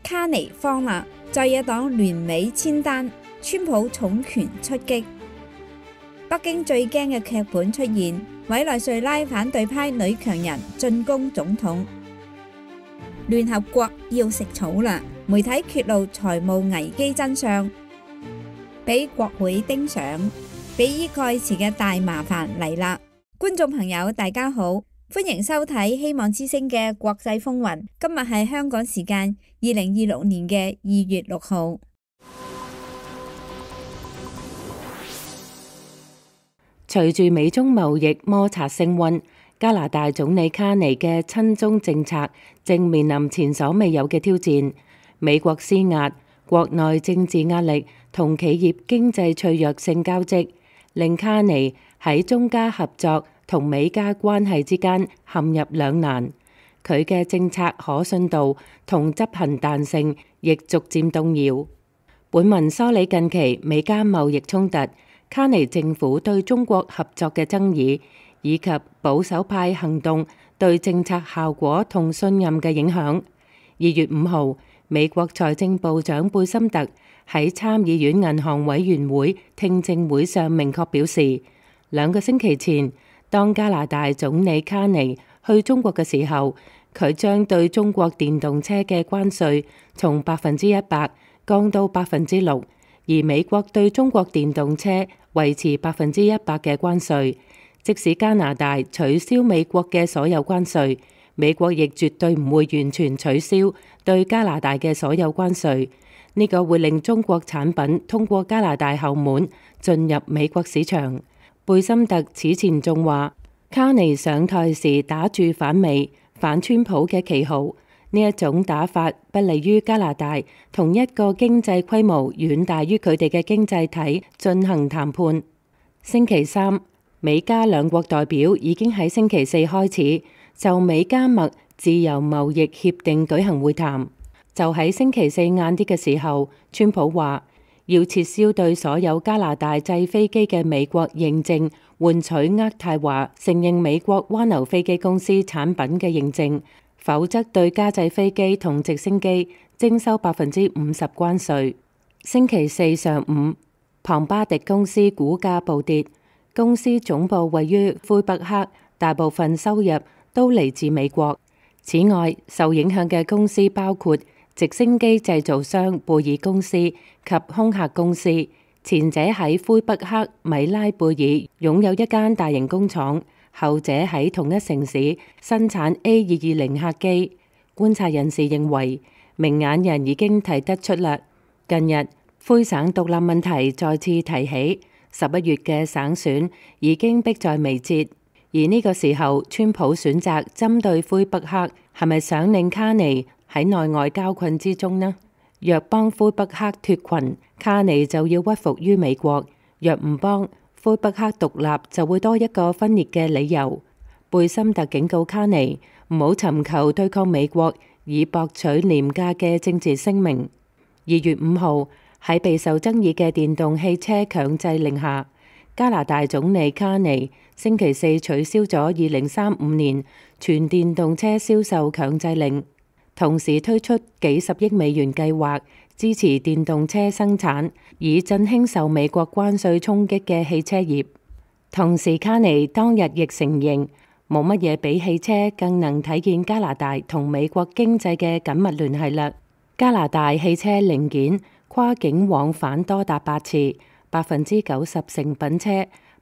卡尼慌啦，在野黨聯美簽單，川普重拳出擊。北京最驚嘅劇本出現，委內瑞拉反對派女強人進攻總統。聯合國要食草啦，媒體揭露財務危機真相，俾國會盯上，比爾蓋茨嘅大麻煩嚟啦！觀眾朋友大家好，歡迎收睇希望之聲嘅國際風雲。今日係香港時間2026年嘅2月6號。 隨住美中貿易摩擦升溫，加拿大總理卡尼嘅親中政策正面臨前所未有嘅挑戰。美國施壓、國內政治壓力同企業經濟脆弱性交織，令卡尼喺中加合作同美加關係之間陷入兩難。佢嘅政策可信度同執行彈性亦逐漸動搖。本文梳理近期美加貿易衝突、卡尼政府對中國合作嘅爭議，以及保守派行動對政策效果同信任嘅影響。2月5號，美國財政部長貝森特喺參議院銀行委員會聽證會上明確表示，2個星期前，當加拿大總理卡尼去中國嘅時候，佢將對中國電動車嘅關稅從100%降到6%，而美國對中國電動車維持100%嘅關稅。即使加拿大取消美國嘅所有關稅，美國亦絕對唔會完全取消對加拿大嘅所有關稅。呢個會令中國產品通過加拿大後門進入美國市場。貝森特此前仲話，卡尼上台時打住反美、反川普嘅旗號，呢一種打法不利於加拿大同一個經濟規模遠大於佢哋嘅經濟體進行談判。星期三，美加兩國代表已經喺星期四開始就美加墨自由貿易協定舉行會談。就喺星期四晏啲嘅時候，川普話要撤銷對所有加拿大製飛機嘅美國認證，換取渥太華承認美國灣流飛機公司產品嘅認證，否則對加製飛機同直升機徵收50%關稅。星期四上午，龐巴迪公司股價暴跌。公司總部位於魁北克，大部分收入都嚟自美國。此外，受影響嘅公司包括直升機製造商貝爾公司及空客公司。前者喺魁北克米拉貝爾擁有一間大型工廠，後者喺同一城市生產 A220客機。觀察人士認為，明眼人已經睇得出啦。近日，魁省獨立問題再次提起。11月嘅省選已經迫在眉睫，而呢個時候，川普選擇針對魁北克，係咪想令卡尼喺內外交困之中呢？若幫魁北克脫群，卡尼就要屈服於美國；若唔幫，魁北克獨立就會多一個分裂嘅理由。貝森特警告卡尼唔好尋求對抗美國，以博取廉價嘅政治聲名。2月5號。喺備受爭議嘅電動汽車強制令下，加拿大總理卡尼星期四取消咗2035年全電動車銷售強制令，同時推出幾十億美元計劃支持電動車生產，以振興受美國關稅衝擊嘅汽車業。同時，卡尼當日亦承認冇乜嘢比汽車更能體現加拿大同美國經濟嘅緊密聯繫啦。加拿大汽車零件跨境往返多達8次，90%成品車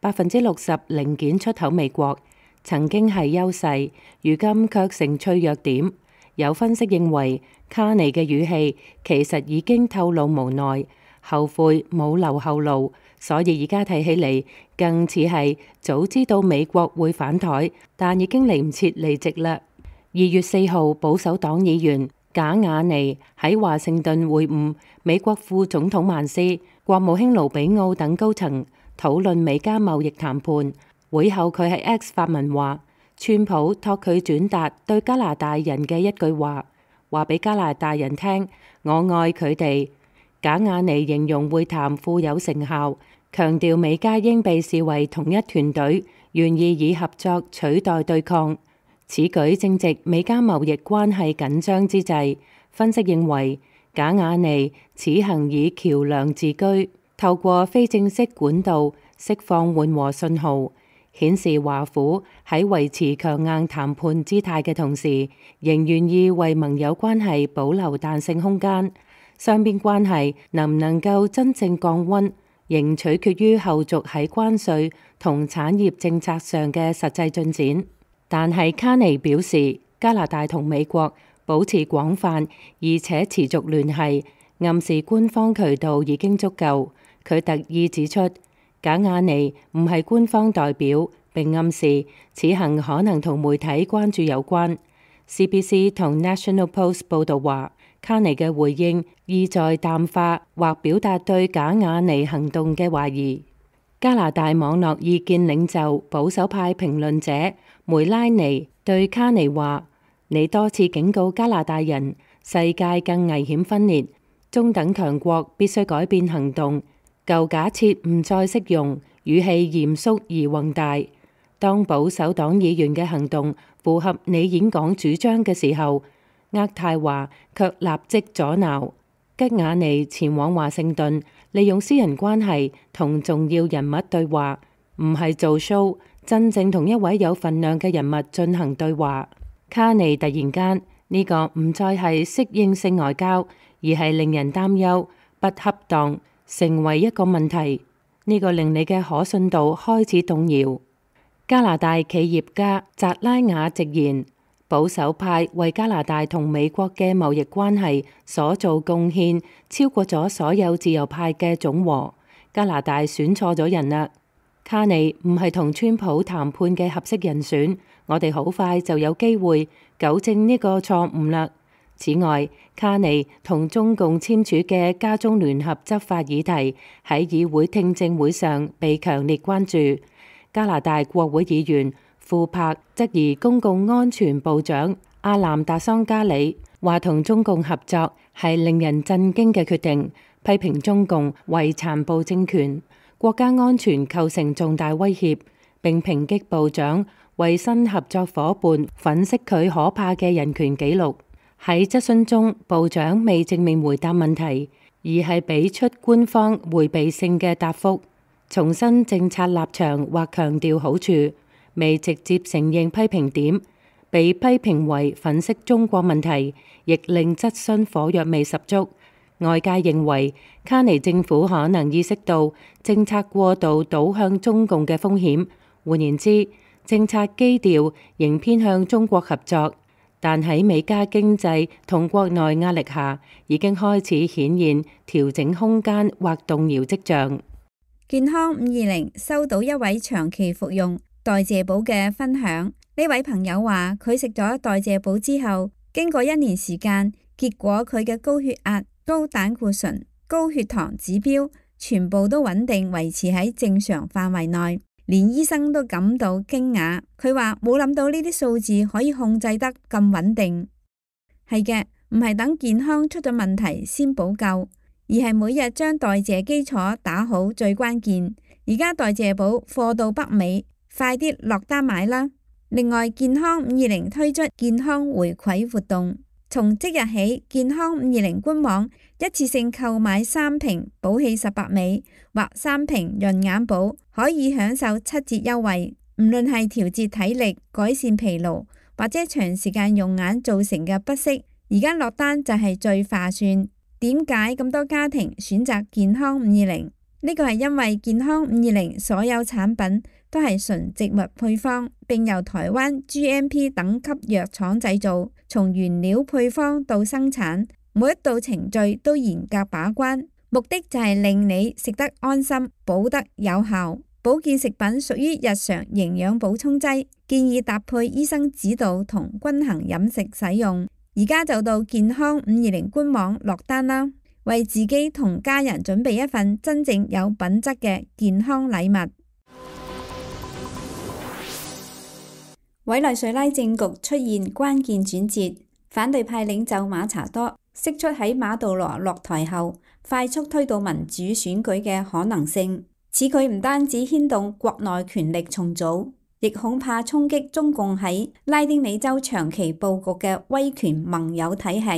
，60%零件出口美國，曾經係優勢，如今卻成脆弱點。有分析認為，卡尼嘅語氣其實已經透露無奈、後悔冇留後路，所以而家睇起嚟更似係早知道美國會反台，但已經嚟唔切離席啦。2月4號，保守黨議員賈雅尼喺華盛頓會晤美國副總統曼斯、國務卿盧比奧等高層，討論美加貿易談判。會後佢喺 X 發文話，川普託佢轉達對加拿大人嘅一句話，話俾加拿大人聽，我愛佢哋。賈雅尼形容會談富有成效，強調美加應被視為同一團隊，願意以合作取代對抗。此舉正值美加貿易關係緊張之際，分析認為賈雅尼此行以橋梁自居，透過非正式管道釋放緩和信號，顯示華府喺維持強硬談判姿態嘅同時，仍願意為盟友關係保留彈性空間。雙邊關係能唔能夠真正降溫，仍取決於後續喺關稅同產業政策上嘅實際進展。但係卡尼表示，加拿大同美國保持廣泛而且持續聯繫，暗示官方渠道已經足夠。佢特意指出，賈雅尼唔係官方代表，並暗示此行可能同媒體關注有關。CBC 同 National Post 報導話，卡尼嘅回應意在淡化或表達對賈雅尼行動嘅懷疑。加拿大網絡意見領袖保守派評論者梅拉尼對卡尼話：你多次警告加拿大人，世界更危險分裂，中等強國必須改變行動，舊假設唔再適用，語氣嚴肅而宏大。當保守黨議員嘅行動符合你演講主張嘅時候，渥太華卻立即阻撓。吉雅尼前往華盛頓，利用私人關係同重要人物對話，唔係做 show，真正同一位有份量嘅人物進行對話。卡尼突然間，呢個唔再係適應性外交，而係令人擔憂、不恰當，成為一個問題。呢個令你嘅可信度開始動搖。加拿大企業家扎拉雅直言，保守派為加拿大同美國嘅貿易關係所做貢獻，超過咗所有自由派嘅總和。加拿大選錯咗人啦。卡尼唔係同川普談判嘅合適人選，我哋好快就有機會糾正呢個錯誤啦。此外，卡尼同中共簽署嘅加中聯合執法議題喺議會聽證會上被強烈關注。加拿大國會議員庫柏質疑公共安全部長阿南達桑加里，話同中共合作係令人震驚嘅決定，批評中共為殘暴政權，國家安全構成重大威脅，並抨擊部長為新合作夥伴粉飾佢可怕嘅人權紀錄。喺質詢中，部長未正面回答問題，而係俾出官方迴避性嘅答覆，重申政策立場或強調好處，未直接承認批評點，被批評為粉飾中國問題，亦令質詢火藥味十足。外界認為卡尼政府可能意識到政策過度倒向中共嘅風險，換言之，政策基調仍偏向中國合作，但喺美加經濟同國內壓力下，已經開始顯現調整空間或動搖跡象。 健康520收到一位長期服用代謝寶嘅分享，呢位朋友話佢食咗代謝寶之後，經過1年時間，結果佢嘅高血壓、高膽固醇、高血糖指標全部都穩定維持喺正常範圍內，連醫生都感到驚訝。佢話冇諗到呢啲數字可以控制得咁穩定。係嘅，唔係等健康出咗問題先補救，而係每日將代謝基礎打好最關鍵。而家代謝寶貨到北美，快啲落單買啦！另外，健康520推出健康回饋活動。從即日起，健康520官網一次性購買3瓶寶氣18美或3瓶潤眼寶，可以享受7折優惠。唔論係調節體力、改善疲勞或者長時間用眼造成嘅不適，而家落單就係最划算。點解咁多家庭選擇健康520？呢個係因為健康520所有產品都係純植物配方，並由台灣 GMP 等級藥廠製造，從原料配方到生產，每一道程序都嚴格把關，目的就係令你食得安心，補得有效。保健食品屬於日常營養補充劑，建議搭配醫生指導同均衡飲食使用。而家就到健康520官網落單啦！為自己同家人準備一份真正有品質嘅健康禮物。委內瑞拉政局出現關鍵轉折，反對派領袖馬查多釋出喺馬杜羅落台後快速推動民主選舉嘅可能性。此舉唔單止牽動國內權力重組，亦恐怕衝擊中共喺拉丁美洲長期佈局嘅威權盟友體系。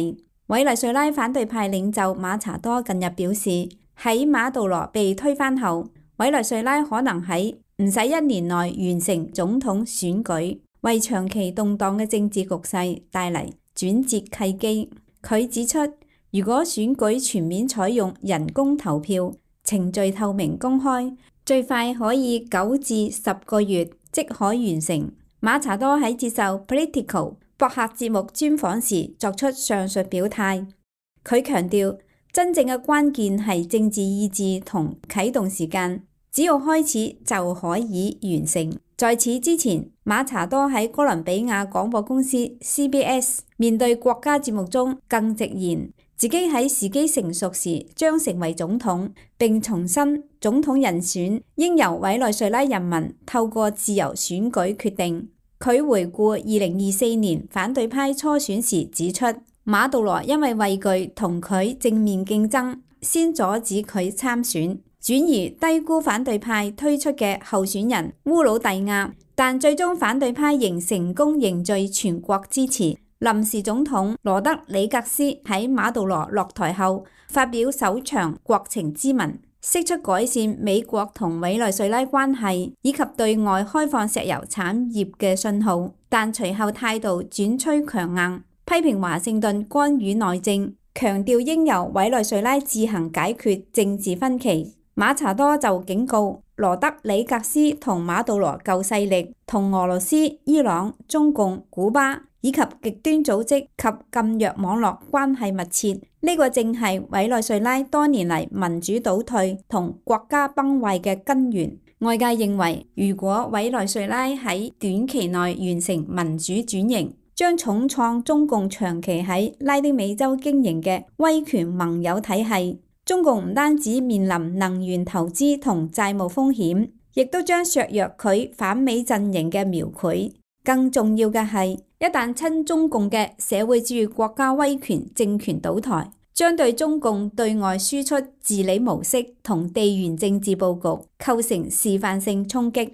委內瑞拉反對派領袖馬查多近日表示，喺馬杜羅被推翻後，委內瑞拉可能喺唔使1年內完成總統選舉，為長期動盪嘅政治局勢帶嚟轉折契機。佢指出，如果選舉全面採用人工投票，程序透明公開，最快可以9至10個月即可完成。馬查多喺接受 Politico 博客節目專訪時作出上述表態。佢強調，真正嘅關鍵係政治意志同啟動時間，只要開始就可以完成。在此之前，馬查多喺哥倫比亞廣播公司 CBS 面對國家節目中更直言，自己喺時機成熟時將成為總統，並重申總統人選應由委內瑞拉人民透過自由選舉決定。佢回顧2024年反對派初選時指出，馬杜羅因為畏懼同佢正面競爭，先阻止佢參選，轉而低估反對派推出嘅候選人烏魯蒂亞，但最終反對派仍成功凝聚全國支持。臨時總統羅德里格斯喺馬杜羅落台後發表首場國情咨文，釋出改善美國同委內瑞拉關係以及對外開放石油產業嘅信號，但隨後態度轉趨強硬，批評華盛頓干預內政，強調應由委內瑞拉自行解決政治分歧。馬查多就警告羅德里格斯同馬杜羅舊勢力同俄羅斯、伊朗、中共、古巴以及極端組織及禁藥網絡關係密切，呢個正係委內瑞拉多年嚟民主倒退同國家崩壞嘅根源。外界認為，如果委內瑞拉喺短期內完成民主轉型，將重創中共長期喺拉丁美洲經營嘅威權盟友體系。中共唔單止面臨能源投資同債務風險，亦都將削弱佢反美陣營嘅描繪。更重要嘅係，一旦親中共嘅社會主義國家威權政權倒台，將對中共對外輸出治理模式同地緣政治佈局構成示範性衝擊。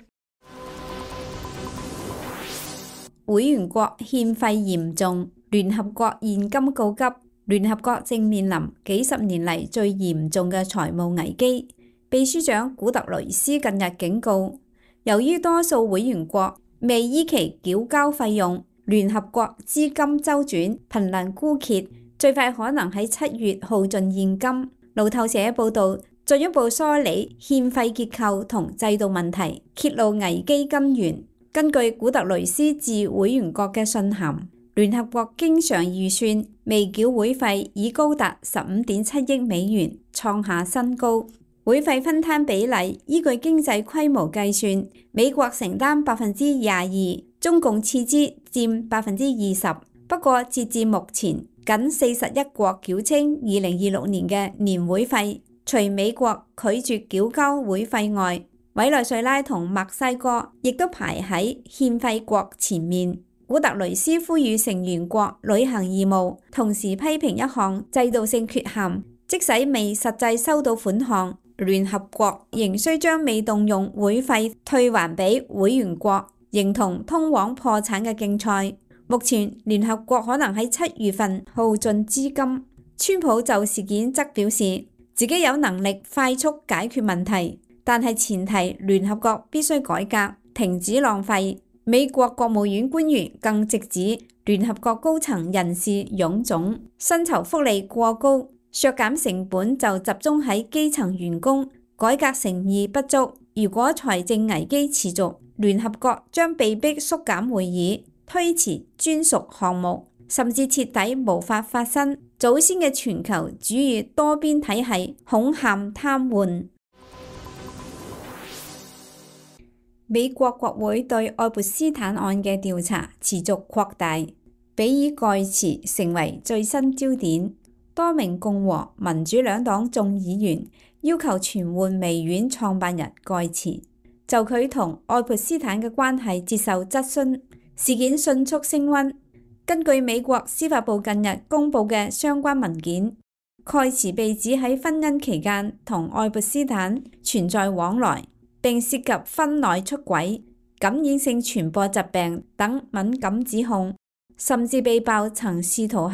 會員國欠費嚴重，聯合國現金告急。聯合國正面臨幾十年嚟最嚴重嘅財務危機。秘書長古特雷斯近日警告，由於多數會員國未依期繳交費用，聯合國資金周轉瀕臨枯竭，最快可能喺7月耗盡現金。路透社報導，進一步梳理欠費結構同制度問題，揭露危機根源。根據古特雷斯致會員國嘅信函，聯合國經常預算未繳會費已高達15.7億美元，創下新高。會費分攤比例依據經濟規模計算，美國承擔22%，中共次之佔20%。不過截至目前，僅41國繳清2026年嘅年會費，除美國拒絕繳交會費外，委內瑞拉同墨西哥亦都排喺欠費國前面。古特雷斯呼籲成員國履行義務，同時批評一項制度性缺陷，即使未實際收到款項，聯合國仍需將未動用會費退還俾會員國，形同通往破產嘅競賽。目前聯合國可能喺7月份耗盡資金。川普就事件則表示，自己有能力快速解決問題，但係前提聯合國必須改革，停止浪費。美國國務院官員更直指聯合國高層人事臃腫，薪酬福利過高，削減成本就集中喺基層員工，改革誠意不足。如果財政危機持續，聯合國將被迫縮減會議，推遲專屬項目，甚至徹底無法發生祖先嘅全球主義多邊體系恐陷癱瘓。美國國會對愛潑斯坦案嘅調查持續擴大，比爾蓋茨成為最新焦點。多名共和、民主兩黨眾議員要求傳喚微軟創辦人蓋茨，就佢同愛潑斯坦嘅關係接受質詢。事件迅速升溫。根據美國司法部近日公佈嘅相關文件，蓋茨被指喺婚姻期間同愛潑斯坦存在往來，並涉及婚內出軌、感染性傳播疾病等敏感指控，甚至被爆曾試圖喺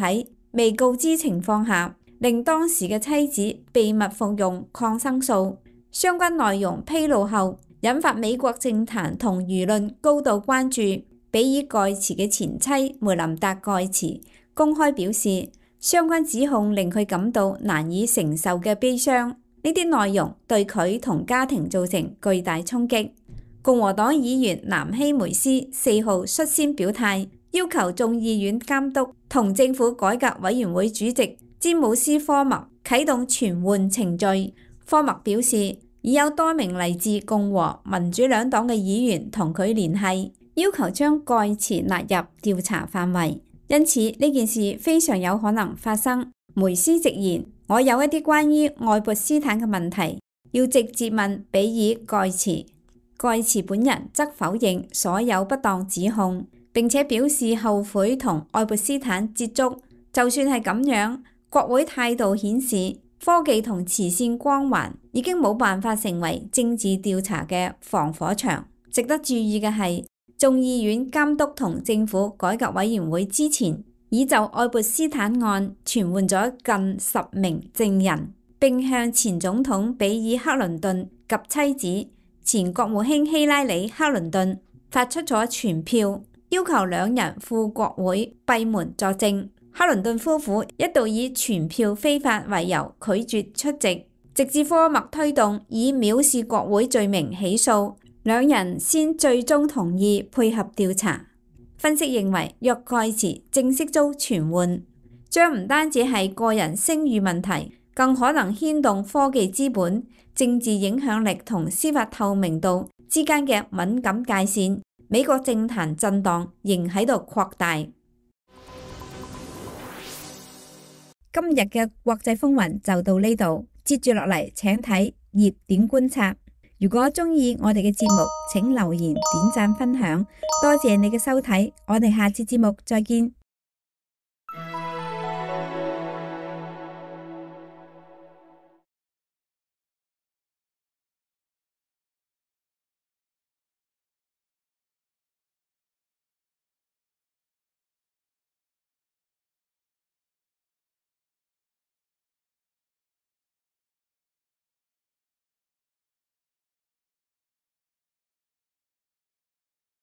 未告知情況下，令當時嘅妻子秘密服用抗生素。相關內容披露後，引發美國政壇同輿論高度關注。比爾蓋茨嘅前妻梅琳達蓋茨公開表示，相關指控令佢感到難以承受嘅悲傷。呢啲內容對佢同家庭造成巨大衝擊。共和黨議員南希梅斯4號率先表態，要求眾議院監督同政府改革委員會主席詹姆斯科默啟動傳喚程序。科默表示，已有多名嚟自共和、民主兩黨嘅議員同佢聯繫，要求將蓋茨納入調查範圍，因此呢件事非常有可能發生。梅斯直言，我有一啲關於愛潑斯坦嘅問題，要直接問比爾蓋茨。蓋茨本人則否認所有不當指控，並且表示後悔同愛潑斯坦接觸。就算係咁樣，國會態度顯示科技同慈善光環已經冇辦法成為政治調查嘅防火牆。值得注意嘅係，眾議院監督同政府改革委員會之前已就愛潑斯坦案傳喚咗近10名證人，並向前總統比爾克倫頓及妻子前國務卿希拉里克倫頓發出咗傳票，要求兩人赴國會閉門作證。克倫頓夫婦一度以傳票非法為由拒絕出席，直至科默推動以藐視國會罪名起訴，兩人先最終同意配合調查。分析認為，若蓋茨正式遭傳喚，將唔單止係個人聲譽問題，更可能牽動科技資本、政治影響力同司法透明度之間嘅敏感界線。美國政壇震盪仍喺度擴大。今日嘅國際風雲就到呢度，接住落嚟請睇熱點觀察。如果鍾意我哋嘅節目，請留言、點讚、分享，多謝你嘅收睇，我哋下次節目再見。